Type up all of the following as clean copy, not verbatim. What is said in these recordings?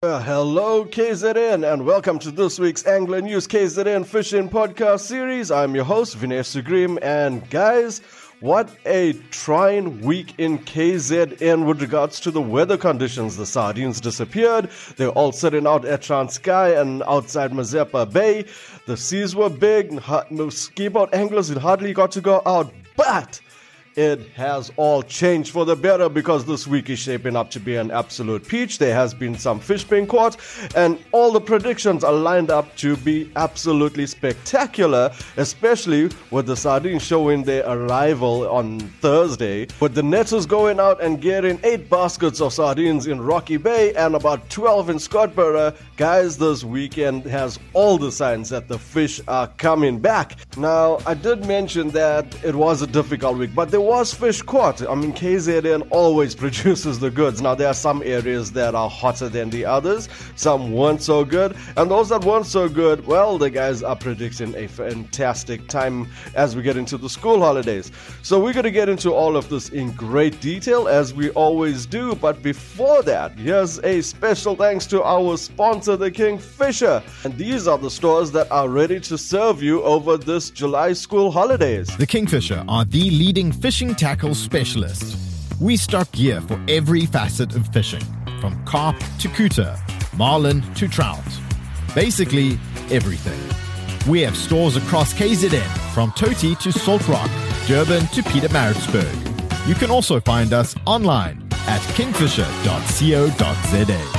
Hello KZN and welcome to this week's Angler News KZN Fishing Podcast Series. I'm your host Vinesh Sugrim, and guys, what a trying week in KZN with regards to the weather conditions. The sardines disappeared. They're all sitting out at Transkei and outside Mazeppa Bay. The seas were big. Ski-boat anglers had hardly got to go out, but it has all changed for the better because this week is shaping up to be an absolute peach. There has been some fish being caught, and all the predictions are lined up to be absolutely spectacular, especially with the sardines showing their arrival on Thursday, with the netters going out and getting 8 baskets of sardines in Rocky Bay and about 12 in Scottsboro. Guys, this weekend has all the signs that the fish are coming back. Now, I did mention that it was a difficult week, but there was fish caught. I mean, KZN always produces the goods. Now, there are some areas that are hotter than the others. Some weren't so good. And those that weren't so good, well, the guys are predicting a fantastic time as we get into the school holidays. So we're going to get into all of this in great detail, as we always do. But before that, here's a special thanks to our sponsor, the Kingfisher. And these are the stores that are ready to serve you over this July school holidays. The Kingfisher are the leading fishing tackle specialist. We stock gear for every facet of fishing, from carp to cooter, marlin to trout. Basically, everything. We have stores across KZN, from Toti to Salt Rock, Durban to Pietermaritzburg. You can also find us online at kingfisher.co.za.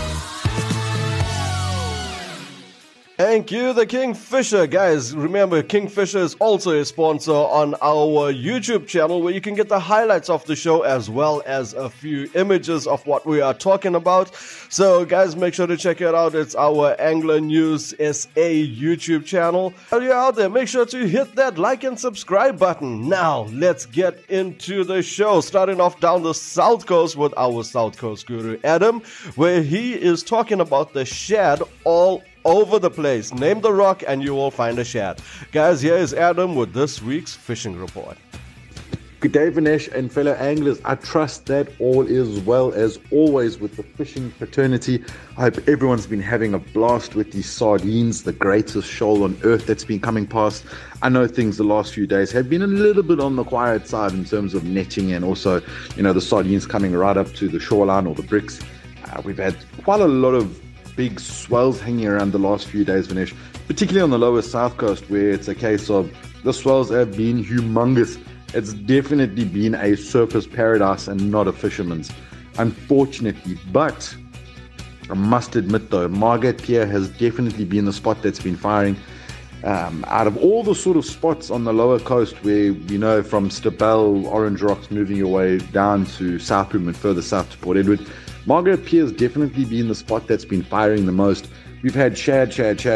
Thank you, the Kingfisher. Guys, remember, Kingfisher is also a sponsor on our YouTube channel, where you can get the highlights of the show as well as a few images of what we are talking about. So, guys, make sure to check it out. It's our Angler News SA YouTube channel. While you're out there, make sure to hit that like and subscribe button. Now, let's get into the show. Starting off down the South Coast with our South Coast guru, Adam, where he is talking about the shad all over the place. Name the rock and you will find a shad. Guys, here is Adam with this week's fishing report. Good day, Vinesh and fellow anglers. I trust that all is well as always with the fishing fraternity. I hope everyone's been having a blast with these sardines, the greatest shoal on earth that's been coming past. I know things the last few days have been a little bit on the quiet side in terms of netting, and also, the sardines coming right up to the shoreline or the bricks. We've had quite a lot of big swells hanging around the last few days, Vinesh, particularly on the lower south coast, where it's a case of the swells have been humongous. It's definitely been a surfer's paradise and not a fisherman's, unfortunately. But I must admit, though, Margate Pier has definitely been the spot that's been firing. Out of all the sort of spots on the lower coast where, from Stabell, Orange Rocks, moving your way down to Southroom and further south to Port Edward, Margaret Pier has definitely been the spot that's been firing the most. We've had shad,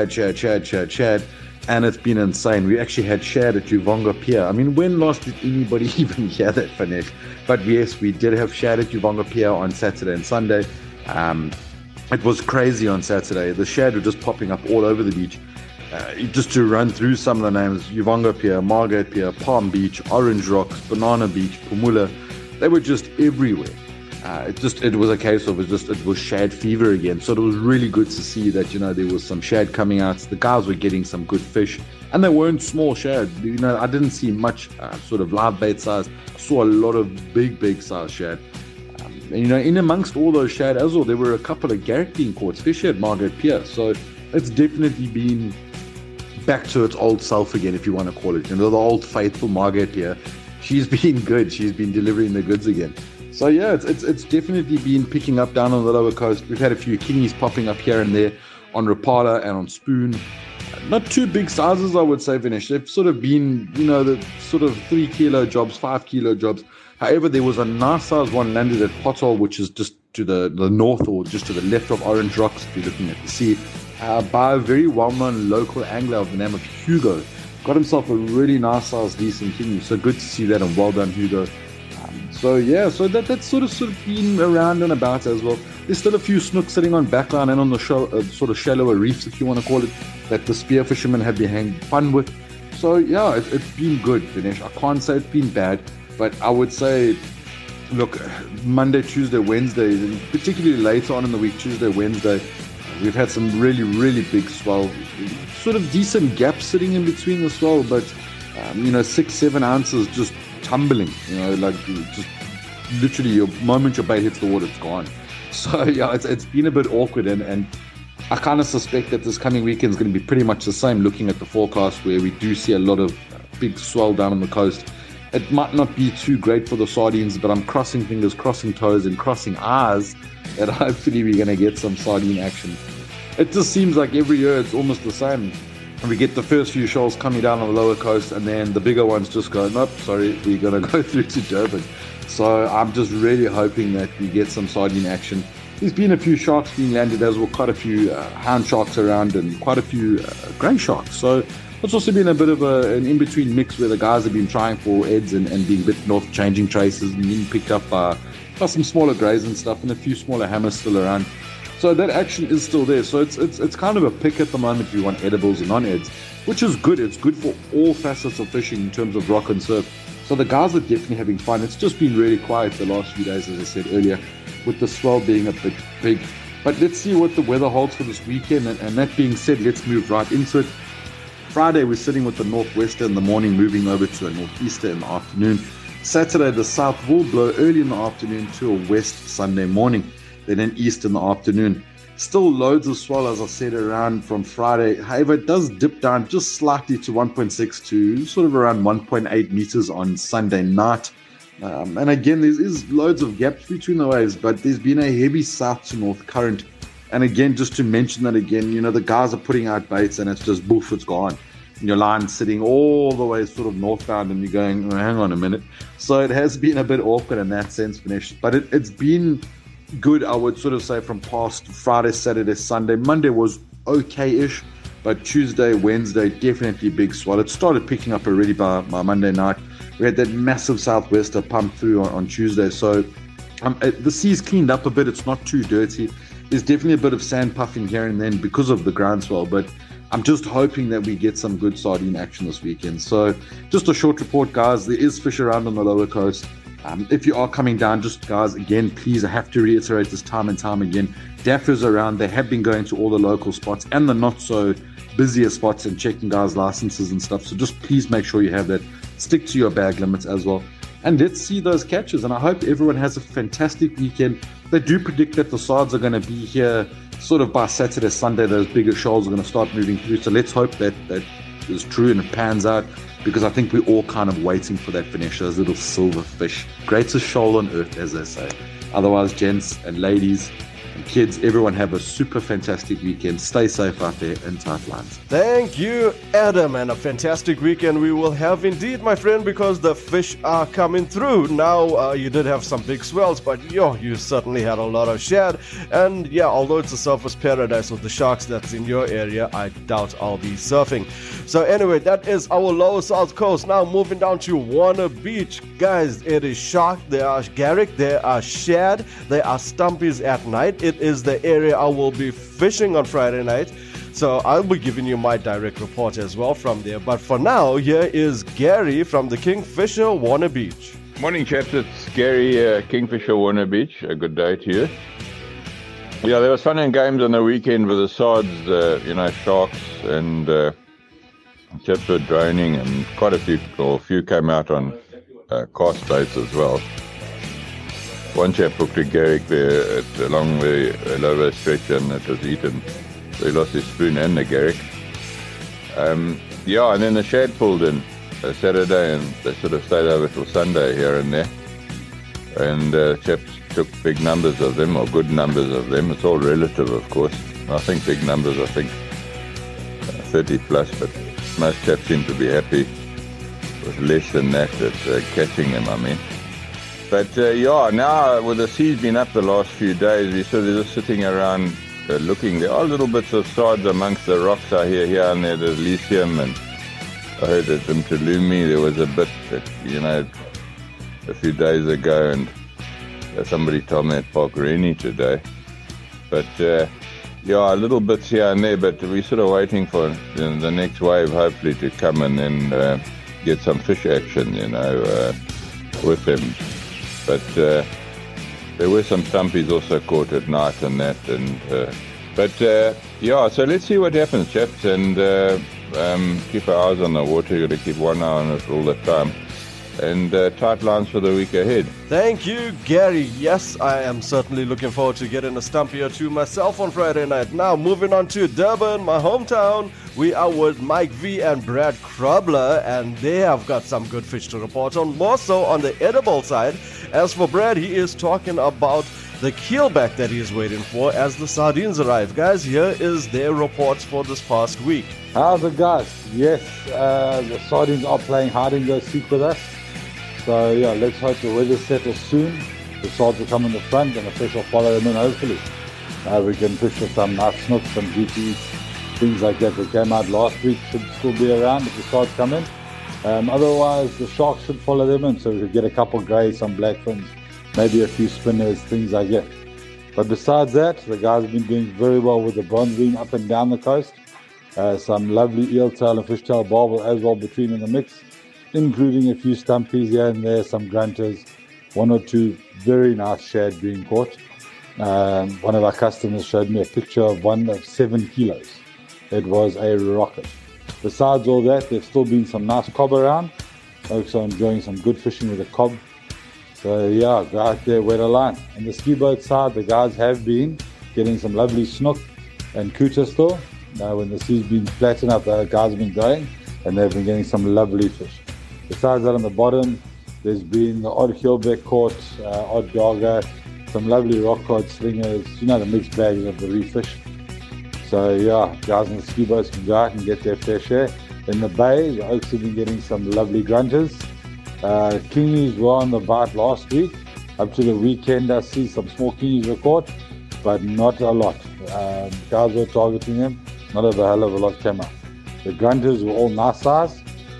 and it's been insane. We actually had shad at Uvonga Pier. I mean, when last did anybody even hear that, Vinesh? But yes, we did have shad at Uvonga Pier on Saturday and Sunday. It was crazy on Saturday. The shad were just popping up all over the beach. Just to run through some of the names: Uvonga Pier, Margate Pier, Palm Beach, Orange Rocks, Banana Beach, Pumula. They were just everywhere. It was a case of it was shad fever again. So it was really good to see that, there was some shad coming out. The guys were getting some good fish, and they weren't small shad. I didn't see much sort of live bait size. I saw a lot of big size shad. In amongst all those shad as well, there were a couple of Garrick being caught, especially at Margate Pier. So it's definitely been back to its old self again, if you want to call it. The old faithful Margate Pier. She's been good. She's been delivering the goods again. So yeah, it's definitely been picking up down on the lower coast. We've had a few kingies popping up here and there on Rapala and on Spoon. Not too big sizes, I would say, Vinesh. They've sort of been, the sort of 3 kilo jobs, 5 kilo jobs. However, there was a nice size one landed at Pothole, which is just to the north or just to the left of Orange Rocks, if you're looking at the sea, by a very well-known local angler of the name of Hugo. Got himself a really nice size, decent kingy. So good to see that, and well done, Hugo. So that's sort of been around and about as well. There's still a few snooks sitting on backline and on the sort of shallower reefs, if you want to call it, that the spear fishermen have been having fun with. So yeah, it's been good, Vinesh. I can't say it's been bad, but I would say, look, Monday, Tuesday, Wednesday, and particularly later on in the week, Tuesday, Wednesday, We've had some really, really big swell, sort of decent gaps sitting in between the swell, but 6-7 ounces just tumbling, like just literally the moment your bait hits the water, it's gone. So yeah, it's been a bit awkward, and I kind of suspect that this coming weekend is going to be pretty much the same, looking at the forecast, where we do see a lot of big swell down on the coast. It might not be too great for the sardines, but I'm crossing fingers, crossing toes, and crossing eyes that hopefully we're going to get some sardine action. It just seems like every year it's almost the same. We get the first few shoals coming down on the lower coast, and then the bigger ones just go, nope, sorry, we're going to go through to Durban. So I'm just really hoping that we get some sardine action. There's been a few sharks being landed as well, quite a few hound sharks around, and quite a few grey sharks. So it's also been a bit of an in-between mix where the guys have been trying for eds and being bitten off, changing traces, and being picked up by some smaller greys and stuff, and a few smaller hammers still around. So that action is still there. So it's kind of a pick at the moment if you want edibles and non-eds, which is good. It's good for all facets of fishing in terms of rock and surf. So the guys are definitely having fun. It's just been really quiet the last few days, as I said earlier, with the swell being a bit big. But let's see what the weather holds for this weekend. And that being said, let's move right into it. Friday, we're sitting with the northwester in the morning, moving over to a northeaster in the afternoon. Saturday, the south will blow early in the afternoon to a west Sunday morning, then an east in the afternoon. Still loads of swell, as I said, around from Friday. However, it does dip down just slightly to 1.6 to sort of around 1.8 meters on Sunday night. And again, there is loads of gaps between the waves, but there's been a heavy south to north current. And again, just to mention that again, the guys are putting out baits and it's just boof, it's gone. And your line's sitting all the way sort of northbound and you're going, oh, hang on a minute. So it has been a bit awkward in that sense, Vinesh. But it's been good, I would sort of say, from past Friday, Saturday, Sunday. Monday was okay-ish, but Tuesday, Wednesday, definitely big swell. It started picking up already by Monday night. We had that massive southwester pump through on Tuesday. So the sea's cleaned up a bit. It's not too dirty. There's definitely a bit of sand puffing here and then because of the groundswell, but I'm just hoping that we get some good sardine action this weekend. So just a short report, guys. There is fish around on the lower coast. If you are coming down, just guys, again, please, I have to reiterate this time and time again. DAFFers around. They have been going to all the local spots and the not so busier spots and checking guys' licenses and stuff. So just please make sure you have that. Stick to your bag limits as well. And let's see those catches. And I hope everyone has a fantastic weekend. They do predict that the sards are going to be here sort of by Saturday, Sunday. Those bigger shoals are going to start moving through. So let's hope that is true and it pans out, because I think we're all kind of waiting for that finish, those little silver fish. Greatest shoal on earth, as they say. Otherwise, gents and ladies and kids, everyone have a super fantastic weekend. Stay safe out there in tight lines. Thank you, Adam, and a fantastic weekend we will have indeed, my friend, because the fish are coming through. Now, you did have some big swells, but you certainly had a lot of shad. And yeah, although it's a surfer's paradise with the sharks that's in your area, I doubt I'll be surfing. So anyway, that is our lower south coast. Now moving down to Warner Beach. Guys, it is shark, there are garrick, there are shad, there are stumpies at night. It is the area I will be fishing on Friday night. So I'll be giving you my direct report as well from there. But for now, here is Gary from the Kingfisher Warner Beach. Morning, chaps. It's Gary, Kingfisher Warner Beach. A good day to you. Yeah, there was fun and games on the weekend with the sards, sharks, and chaps were droning, and quite a few came out on cast baits as well. One chap hooked a garrick there along the lower stretch, and it was eaten. So he lost his spoon and the garrick. And then the shad pulled in Saturday, and they sort of stayed over till Sunday here and there. And chaps took big numbers of them, or good numbers of them. It's all relative, of course. I think big numbers, 30 plus, but most chaps seem to be happy with less than that at catching them, I mean. But now with the sea's been up the last few days, we're sort of just sitting around looking. There are little bits of sards amongst the rocks I hear here and there. There's Elysium, and I heard at Mtulumi there was a bit that, a few days ago, and somebody told me at Park Rennie today. But little bits here and there, but we're sort of waiting for the next wave hopefully to come and then get some fish action, with them. But there were some stumpies also caught at night and that, and But yeah, so let's see what happens, chaps, and keep our eyes on the water. You've got to keep one eye on it all the time. And tight lines for the week ahead. Thank you, Gary. Yes, I am certainly looking forward to getting a stumpy or two myself on Friday night. Now, moving on to Durban, my hometown. We are with Mike V and Brad Krobler, and they have got some good fish to report on, more so on the edible side. As for Brad, he is talking about the keelback that he is waiting for as the sardines arrive. Guys, here is their reports for this past week. How's it, guys? Yes, the sardines are playing hard in the seat with us. So yeah, let's hope the weather settles soon. The sards will come in the front and the fish will follow them in, hopefully. We can fish for some nice snooks, some GTs, things like that. That came out last week should still be around if the sards come in. Otherwise, the sharks should follow them in, so we could get a couple greys, some blackfins, maybe a few spinners, things like that. But besides that, the guys have been doing very well with the bronze being up and down the coast. Some lovely eel tail and fishtail barbel as well between in the mix, including a few stumpies here and there, some grunters, one or two very nice shad being caught. One of our customers showed me a picture of one of 7 kilos. It was a rocket. Besides all that, there's still been some nice cob around. Folks are enjoying some good fishing with the cob. So yeah, go out there, wet a line. On the ski boat side, the guys have been getting some lovely snook and kuta still. When the sea's been flat enough, the guys have been going and they've been getting some lovely fish. Besides that, on the bottom, there's been the odd keelback caught, odd dogger, some lovely rock cod slingers, the mixed bags of the reef fish. So yeah, guys in the ski boats can go out and get their fair share. In the bay, the Oaks have been getting some lovely grunters. Kingies were on the bite last week. Up to the weekend, I see some small kingies were caught, but not a lot. Guys were targeting them, not a hell of a lot came out. The grunters were all nice size.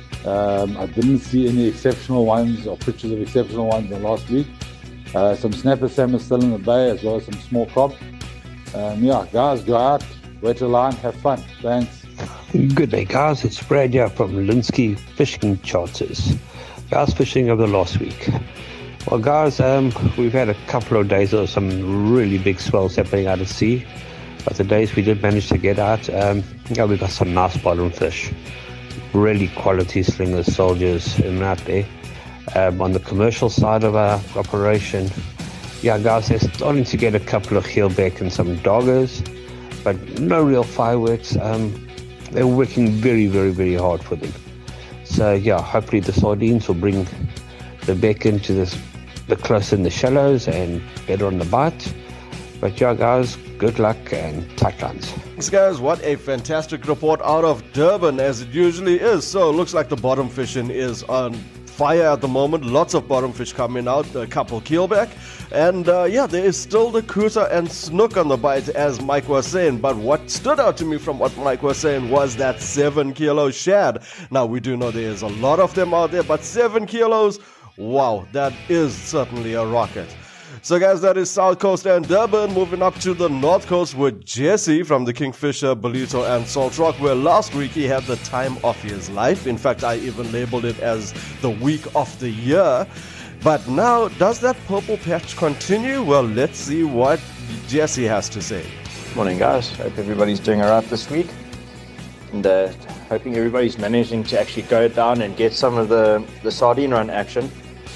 I didn't see any exceptional ones or pictures of exceptional ones in last week. Some snapper salmon still in the bay, as well as some small cob. Yeah, guys, go out, wet a line, have fun. Thanks. Good day, guys. It's Brad here from Linsky Fishing Charters. Guys, fishing over the last week. Well, guys, we've had a couple of days of some really big swells happening out at sea. But the days we did manage to get out, we got some nice bottom fish. Really quality slingers, soldiers in and out there. On the commercial side of our operation, yeah, guys, they're starting to get a couple of keelback and some doggers, but no real fireworks. They're working very, very, very hard for them. So yeah, hopefully the sardines will bring the back into the close in the shallows and better on the bite. But yeah, guys, good luck and tight lines. Thanks, guys. What a fantastic report out of Durban, as it usually is. So it looks like the bottom fishing is on fire at the moment. Lots of bottom fish coming out, a couple keelback. And yeah, there is still the kuta and snook on the bite, as Mike was saying. But what stood out to me from what Mike was saying was that 7 kilo shad. Now, we do know there is a lot of them out there, but 7 kilos, wow, that is certainly a rocket. So guys, that is South Coast and Durban. Moving up to the North Coast with Jesse from the Kingfisher, Ballito and Salt Rock, where last week he had the time of his life. In fact, I even labeled it as the week of the year. But now, does that purple patch continue? Well, let's see what Jesse has to say. Morning, guys. Hope everybody's doing all right this week. And hoping everybody's managing to actually go down and get some of the sardine run action.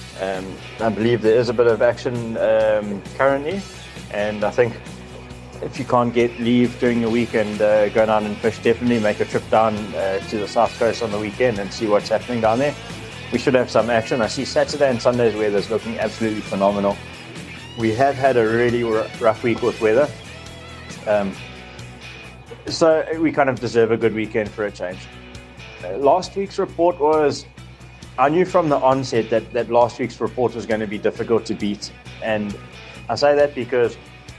I believe there is a bit of action currently, and I think if you can't get leave during your weekend, go down and fish, definitely make a trip down to the South Coast on the weekend and see what's happening down there. We should have some action. I see Saturday and Sunday's weather is looking absolutely phenomenal. We have had a really rough week with weather, so we kind of deserve a good weekend for a change. Last week's report was, I knew from the onset that last week's report was going to be difficult to beat. And I say that because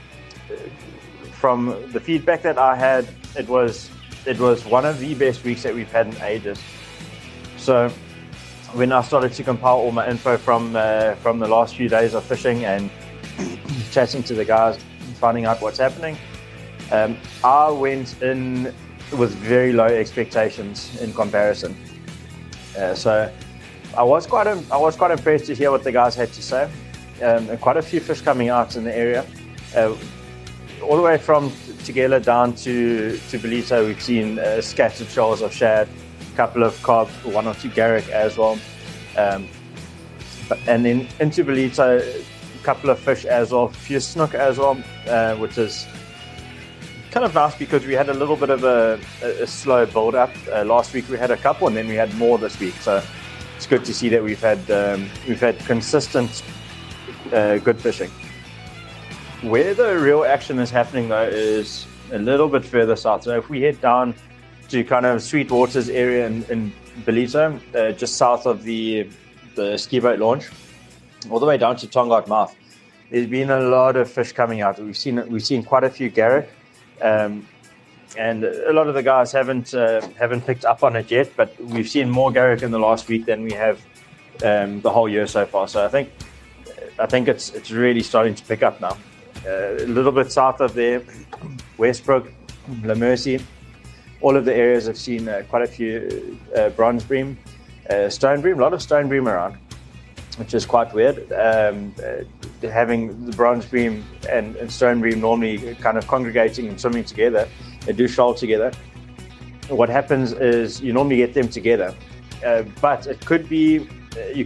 from the feedback that I had, it was one of the best weeks that we've had in ages. So when I started to compile all my info from the last few days of fishing and chatting to the guys, finding out what's happening, I went in with very low expectations in comparison. So I was quite impressed to hear what the guys had to say. Quite a few fish coming out in the area, all the way from together down to Ballito, we've seen scattered shoals of shad, a couple of carp, 1 or 2 garrick as well. And then into Ballito, a couple of fish as well, a few snook as well, which is kind of nice because we had a little bit of a slow build up. Last week we had a couple, and then we had more this week. So it's good to see that we've had consistent good fishing. Where the real action is happening though is a little bit further south. So if we head down to kind of Sweet Waters area in Ballito, just south of the ski boat launch, all the way down to Tongaat Mouth, there's been a lot of fish coming out. We've seen quite a few garrick, and a lot of the guys haven't picked up on it yet. But we've seen more garrick in the last week than we have the whole year so far. So I think it's really starting to pick up now. A little bit south of there, Westbrook, La Mercy, all of the areas have seen quite a few bronze bream, stone bream, a lot of stone bream around, which is quite weird. Having the bronze bream and stone bream normally kind of congregating and swimming together, they do shoal together. What happens is you normally get them together, but it could be you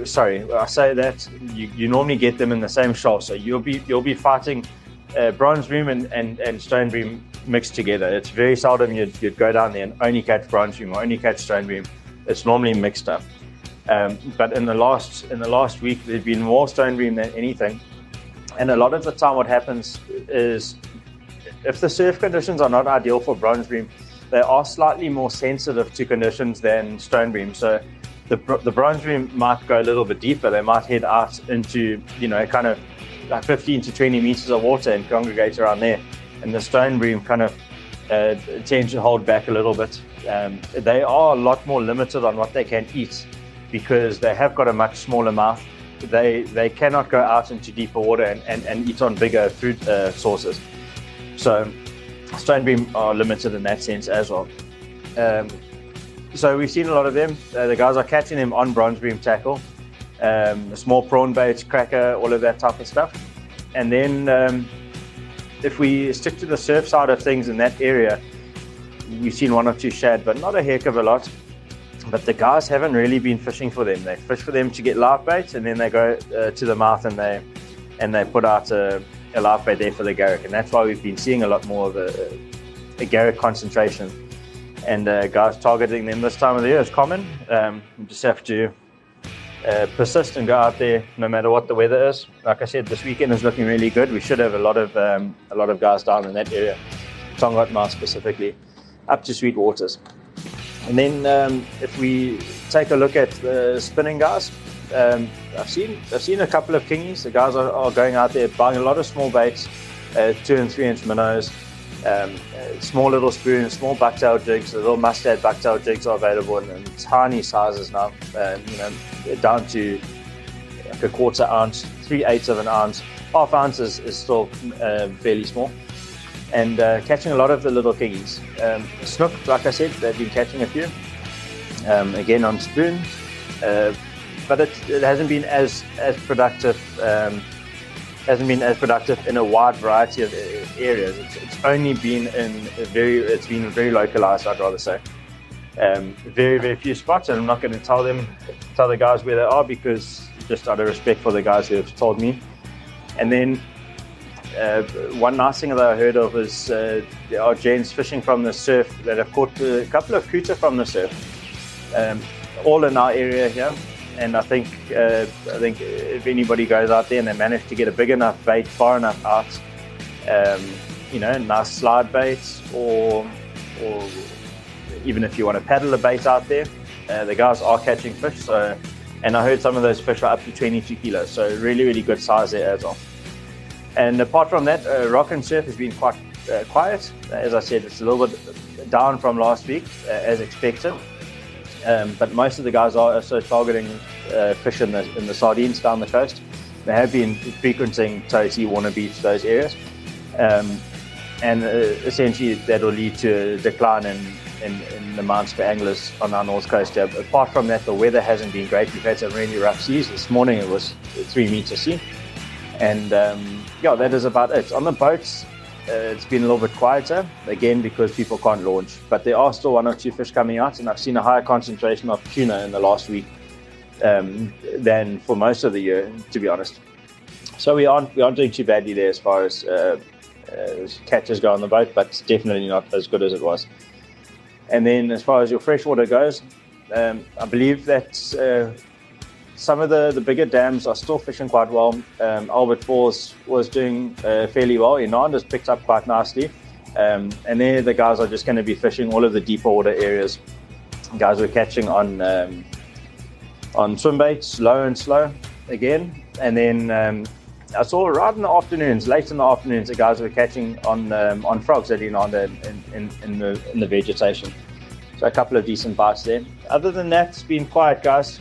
normally get them in the same shoal, so you'll be fighting bronze bream and stone bream mixed together. It's very seldom you'd go down there and only catch bronze bream or only catch stone bream. It's normally mixed up. But in the last week, there's been more stone bream than anything. And a lot of the time, what happens is if the surf conditions are not ideal for bronze bream, they are slightly more sensitive to conditions than stone bream. So the bronze bream might go a little bit deeper. They might head out into, kind of like 15 to 20 meters of water and congregate around there. And the stone bream kind of tend to hold back a little bit. They are a lot more limited on what they can eat because they have got a much smaller mouth. They cannot go out into deeper water and eat on bigger food sources. So stone bream are limited in that sense as well. So we've seen a lot of them. The guys are catching them on bronze bream tackle, small prawn baits, cracker, all of that type of stuff. And then if we stick to the surf side of things in that area, we've seen 1 or 2 shad, but not a heck of a lot. But the guys haven't really been fishing for them. They fish for them to get live baits, and then they go to the mouth and they put out a live bait there for the garrick. And that's why we've been seeing a lot more of a garrick concentration. And guys targeting them this time of the year is common. You just have to persist and go out there no matter what the weather is. Like I said, this weekend is looking really good. We should have a lot of guys down in that area, Tongaat Mouth specifically, up to Sweet Waters. And then if we take a look at the spinning guys, I've seen a couple of kingies. The guys are going out there buying a lot of small baits, 2 and 3 inch minnows, small little spoons, small bucktail jigs. The little mustard bucktail jigs are available in tiny sizes now, down to like a 1/4 ounce, 3/8 of an ounce. 1/2 ounce is still fairly small. And catching a lot of the little kingies. Snook, like I said, they've been catching a few. Again on spoon, but it hasn't been as productive. Hasn't been as productive in a wide variety of areas. It's only been it's been very localized, I'd rather say. Very, very few spots, and I'm not going to tell the guys where they are because just out of respect for the guys who have told me. And then one nice thing that I heard of is there are gents fishing from the surf that have caught a couple of kuta from the surf, all in our area here. And I think if anybody goes out there and they manage to get a big enough bait far enough out, nice slide baits, or even if you want to paddle a bait out there, the guys are catching fish. So, and I heard some of those fish are up to 22 kilos, so really, really good size there as well. And apart from that, rock and surf has been quite quiet. As I said, it's a little bit down from last week, as expected. But most of the guys are also targeting fish in the sardines down the coast. They have been frequenting Toti, Warner Beach, those areas. And essentially that will lead to a decline in the amounts for anglers on our north coast here. But apart from that, the weather hasn't been great. We've had some really rough seas. This morning it was 3 meter sea. And that is about it. On the boats, it's been a little bit quieter, again because people can't launch. But there are still 1 or 2 fish coming out, and I've seen a higher concentration of tuna in the last week than for most of the year, to be honest. So we aren't doing too badly there as far as catches go on the boat, but definitely not as good as it was. And then as far as your freshwater goes, I believe that some of the bigger dams are still fishing quite well. Albert Falls was doing fairly well. Inand has picked up quite nicely. And there the guys are just going to be fishing all of the deeper water areas. Guys were catching on swim baits, low and slow again. And then I saw right in the afternoons, late in the afternoons, the guys were catching on frogs at Inand in the vegetation. So a couple of decent bites there. Other than that, it's been quiet, guys.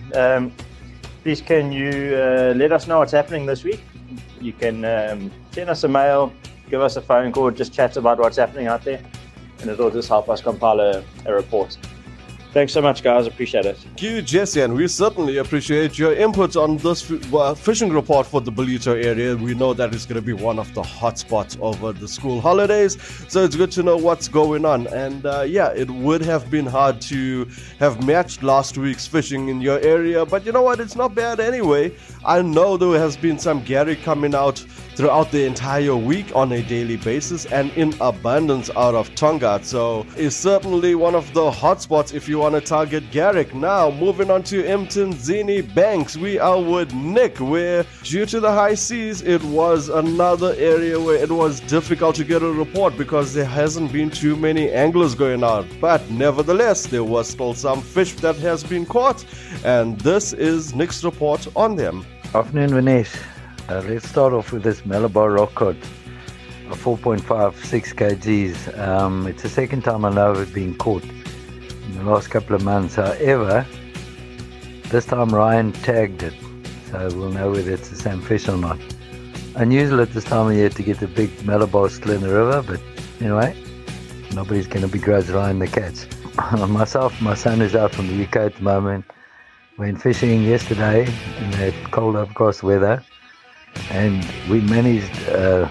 Please can you let us know what's happening this week? You can send us a mail, give us a phone call, just chat about what's happening out there, and it'll just help us compile a report. Thanks so much, guys. Appreciate it. Thank you, Jesse, and we certainly appreciate your input on this fishing report for the Ballito area. We know that it's going to be one of the hot spots over the school holidays, so it's good to know what's going on. And it would have been hard to have matched last week's fishing in your area, but you know what? It's not bad anyway. I know there has been some Gary coming out throughout the entire week on a daily basis and in abundance out of Tonga. So it's certainly one of the hot spots if you want to target Garrick. Now, moving on to Mtunzini Banks, we are with Nick, where due to the high seas, it was another area where it was difficult to get a report because there hasn't been too many anglers going out. But nevertheless, there was still some fish that has been caught, and this is Nick's report on them. Afternoon, Vinesh. Let's start off with this Malabar rock cod, a 4.56 kgs. It's the second time I know of it being caught in the last couple of months. However, this time Ryan tagged it, so we'll know whether it's the same fish or not. Unusual at this time of year to get a big Malabar still in the river, but anyway, nobody's going to begrudge Ryan the catch. Myself, my son is out from the UK at the moment. Went fishing yesterday in that cold overcast weather, and we managed a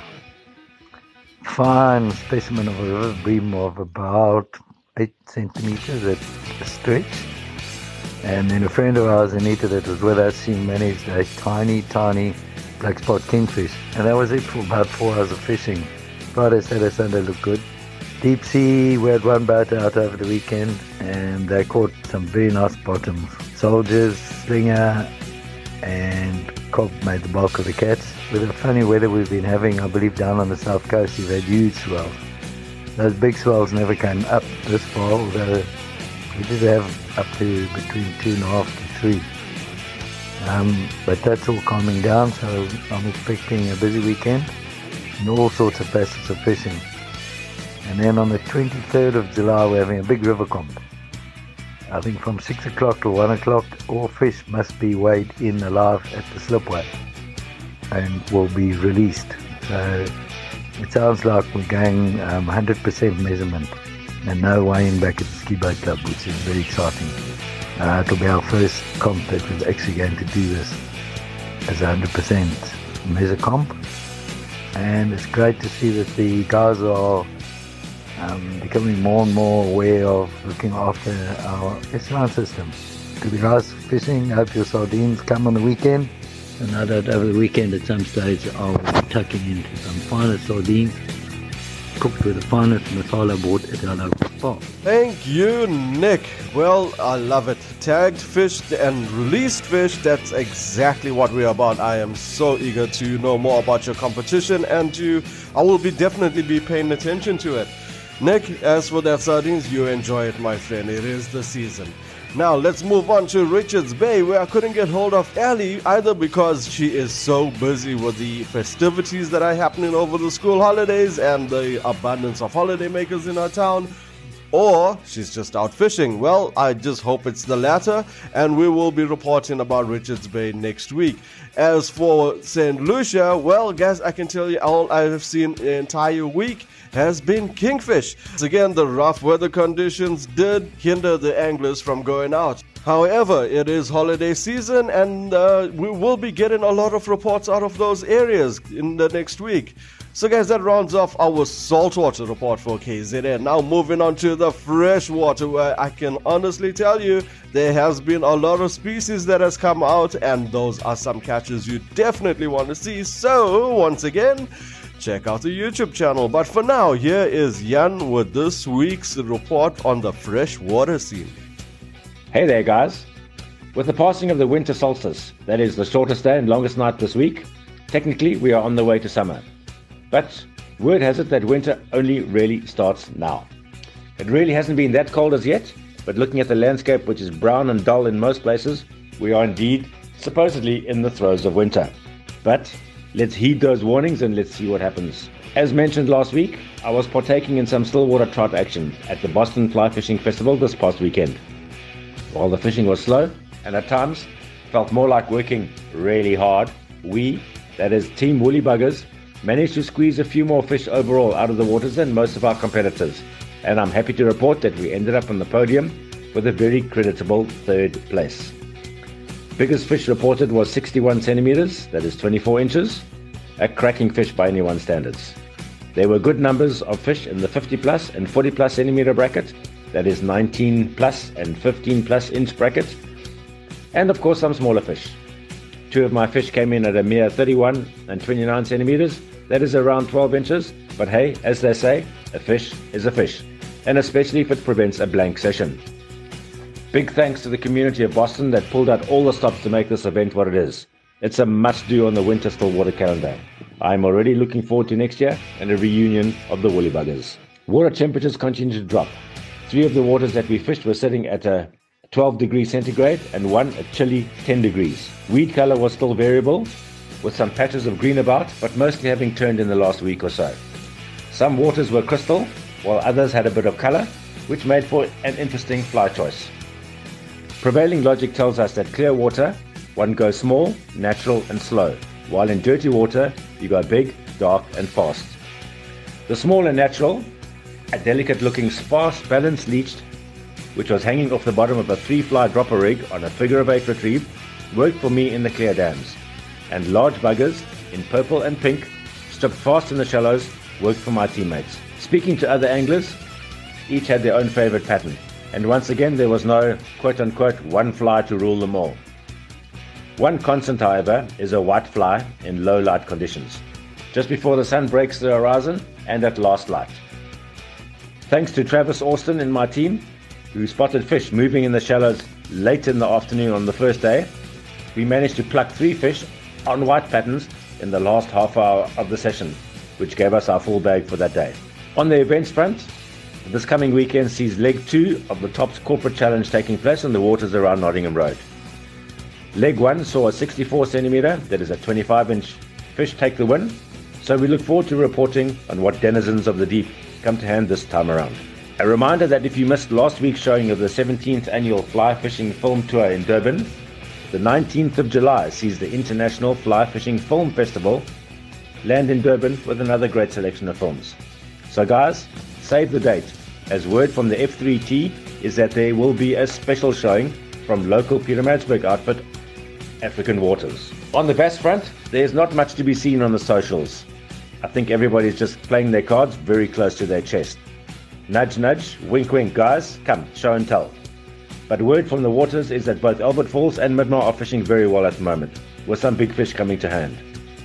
fine specimen of a river bream of about 8 centimeters at a stretch. And then a friend of ours, Anita, that was with us, she managed a tiny black spot kingfish. And that was it for about 4 hours of fishing. Friday, Saturday, Sunday looked good. Deep sea, we had one boat out over the weekend, and they caught some very nice bottoms. Soldiers, slinger, and Cobb made the bulk of the catch. With the funny weather we've been having, I believe down on the south coast, we've had huge swells. Those big swells never came up this far, although we did have up to between 2.5 to 3. But that's all calming down, so I'm expecting a busy weekend and all sorts of facets of fishing. And then on the 23rd of July, we're having a big river comp. I think from 6 o'clock to 1 o'clock, all fish must be weighed in alive at the slipway and will be released. So it sounds like we're going 100% measurement and no weighing back at the Ski Boat Club, which is very exciting. It'll be our first comp that we're actually going to do this as a 100% measure comp. And it's great to see that the guys are becoming more and more aware of looking after our echelon system. To the guys fishing, I hope your sardines come on the weekend. And I know that over the weekend at some stage I'll be tucking into some finer sardines cooked with the finest masala bought at our local spot. Thank you, Nick. Well, I love it. Tagged fish and released fish, that's exactly what we're about. I am so eager to know more about your competition, and I will definitely be paying attention to it. Nick, as for that sardines, you enjoy it, my friend. It is the season. Now, let's move on to Richards Bay, where I couldn't get hold of Ellie, either because she is so busy with the festivities that are happening over the school holidays and the abundance of holidaymakers in our town, or she's just out fishing. Well, I just hope it's the latter, and we will be reporting about Richards Bay next week. As for St. Lucia, well, guys, I can tell you all I have seen the entire week has been kingfish. Again, the rough weather conditions did hinder the anglers from going out. However, it is holiday season, and we will be getting a lot of reports out of those areas in the next week. So guys, that rounds off our saltwater report for KZN. Now moving on to the freshwater, where I can honestly tell you there has been a lot of species that has come out, and those are some catches you definitely want to see. So once again, check out the YouTube channel. But for now, here is Jan with this week's report on the freshwater scene. Hey there guys. With the passing of the winter solstice, that is the shortest day and longest night this week, technically we are on the way to summer. But word has it that winter only really starts now. It really hasn't been that cold as yet, but looking at the landscape, which is brown and dull in most places, we are indeed supposedly in the throes of winter. But let's heed those warnings and let's see what happens. As mentioned last week, I was partaking in some stillwater trout action at the Boston Fly Fishing Festival this past weekend. While the fishing was slow and at times felt more like working really hard, we, that is Team Woolly Buggers, managed to squeeze a few more fish overall out of the waters than most of our competitors, and I'm happy to report that we ended up on the podium with a very creditable third place. Biggest fish reported was 61 centimeters, that is 24 inches, a cracking fish by anyone's standards. There were good numbers of fish in the 50 plus and 40 plus centimeter bracket, that is 19 plus and 15 plus inch bracket, and of course some smaller fish. Two of my fish came in at a mere 31 and 29 centimeters, that is around 12 inches, but hey, as they say, a fish is a fish, and especially if it prevents a blank session. Big thanks to the community of Boston that pulled out all the stops to make this event what it is. It's a must-do on the winter stillwater calendar. I'm already looking forward to next year and a reunion of the Woolly Buggers. Water temperatures continue to drop. 3 of the waters that we fished were sitting at a 12 degrees centigrade and 1 at chilly 10 degrees. Weed color was still variable, with some patches of green about, but mostly having turned in the last week or so. Some waters were crystal, while others had a bit of color, which made for an interesting fly choice. Prevailing logic tells us that clear water, one goes small, natural and slow, while in dirty water, you go big, dark and fast. The small and natural, a delicate looking sparse balanced leech, which was hanging off the bottom of a 3-fly dropper rig on a figure of 8 retrieve, worked for me in the clear dams. And large buggers, in purple and pink, stripped fast in the shallows, worked for my teammates. Speaking to other anglers, each had their own favorite pattern. And once again, there was no quote-unquote one fly to rule them all. One constant, however, is a white fly in low light conditions, just before the sun breaks the horizon and at last light. Thanks to Travis Austin and my team, who spotted fish moving in the shallows late in the afternoon on the first day, we managed to pluck 3 fish on white patterns in the last half hour of the session, which gave us our full bag for that day. On the events front, this coming weekend sees leg 2 of the TOPS Corporate Challenge taking place in the waters around Nottingham Road. Leg 1 saw a 64 centimeter, that is a 25-inch fish, take the win, so we look forward to reporting on what denizens of the deep come to hand this time around. A reminder that if you missed last week's showing of the 17th annual Fly Fishing Film Tour in Durban, the 19th of July sees the International Fly Fishing Film Festival land in Durban with another great selection of films. So guys, save the date, as word from the F3T is that there will be a special showing from local Pietermaritzburg outfit, African Waters. On the bass front, there's not much to be seen on the socials. I think everybody's just playing their cards very close to their chest. Nudge nudge, wink wink guys, come, show and tell. But word from the waters is that both Albert Falls and Midmar are fishing very well at the moment, with some big fish coming to hand.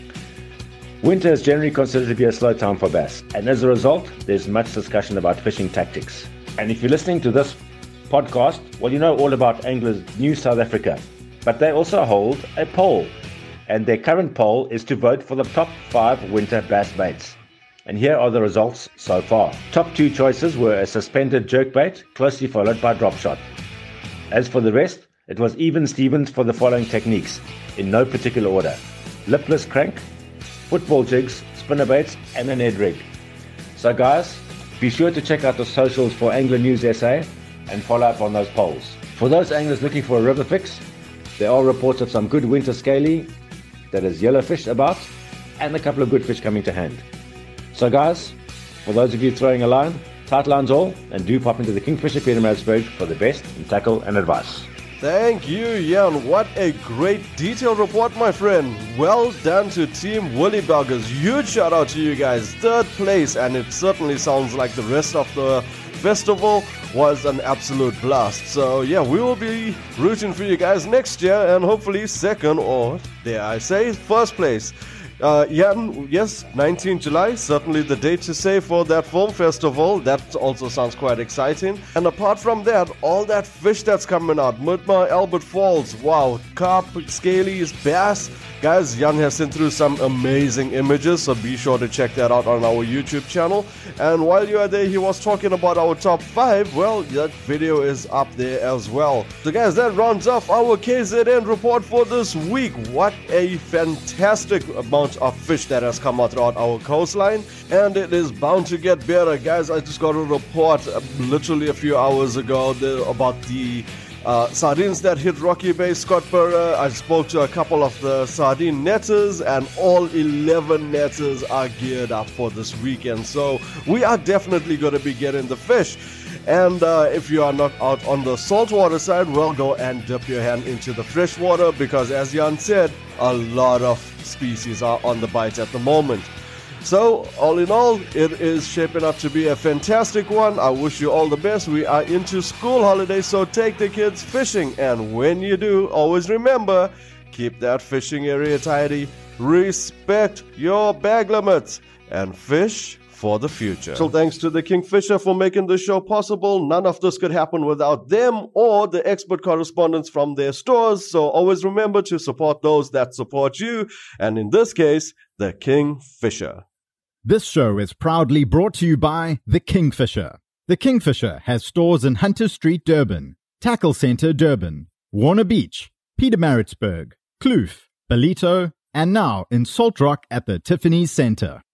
Winter is generally considered to be a slow time for bass, and as a result, there's much discussion about fishing tactics. And if you're listening to this podcast, well, you know all about Anglers New South Africa, but they also hold a poll, and their current poll is to vote for the top 5 winter bass baits. And here are the results so far. Top 2 choices were a suspended jerkbait, closely followed by drop shot. As for the rest, it was even Stevens for the following techniques, in no particular order: lipless crank, football jigs, spinnerbaits, and an Ed rig. So guys, be sure to check out the socials for Angler News SA and follow up on those polls. For those anglers looking for a river fix, there are reports of some good winter scaly, that is yellowfish about, and a couple of good fish coming to hand. So guys, for those of you throwing a line, tight lines all, and do pop into the Kingfisher Pietermaritzburg for the best in tackle and advice. Thank you, Jan. What a great detailed report, my friend. Well done to Team Woolly Buggers. Huge shout out to you guys. 3rd place, and it certainly sounds like the rest of the festival was an absolute blast. So yeah, we will be rooting for you guys next year, and hopefully 2nd or, dare I say, 1st place. Jan, yes, 19 July, certainly the date to say for that film festival. That also sounds quite exciting. And apart from that, all that fish that's coming out, Midmar, Albert Falls, wow, carp, scalies, bass. Guys, Jan has sent through some amazing images, so be sure to check that out on our YouTube channel. And while you are there, he was talking about our top 5. Well, that video is up there as well. So guys, that rounds off our KZN report for this week. What a fantastic amount of fish that has come out throughout our coastline, and it is bound to get better. Guys, I just got a report literally a few hours ago about the sardines that hit Rocky Bay, Scottsboro. I spoke to a couple of the sardine netters, and all 11 netters are geared up for this weekend. So we are definitely going to be getting the fish. And if you are not out on the saltwater side, well, go and dip your hand into the freshwater, because as Jan said, a lot of species are on the bite at the moment. So, all in all, it is shaping up to be a fantastic one. I wish you all the best. We are into school holidays, so take the kids fishing. And when you do, always remember, keep that fishing area tidy, respect your bag limits, and fish for the future. So thanks to the Kingfisher for making this show possible. None of this could happen without them or the expert correspondents from their stores. So always remember to support those that support you. And in this case, the Kingfisher. This show is proudly brought to you by The Kingfisher. The Kingfisher has stores in Hunter Street, Durban, Tackle Centre, Durban, Warner Beach, Pietermaritzburg, Kloof, Ballito, and now in Salt Rock at the Tiffany's Centre.